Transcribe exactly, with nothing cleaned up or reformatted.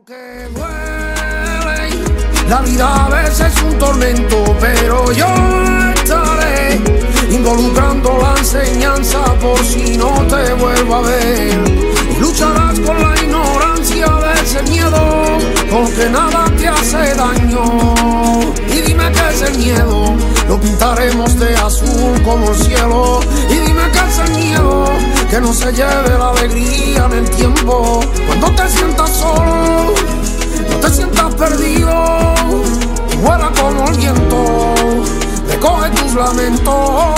Que duele, la vida a veces es un tormento, pero yo estaré involucrando la enseñanza por si no te vuelvo a ver. Y lucharás con la ignorancia de ese miedo, porque nada te hace daño. Y dime qué es el miedo, lo pintaremos de azul como el cielo. Y dime qué es el miedo, que no se lleve la alegría en el tiempo. Cuando te sientas solo, no te sientas perdido, vuela como el viento, recoge tus lamentos.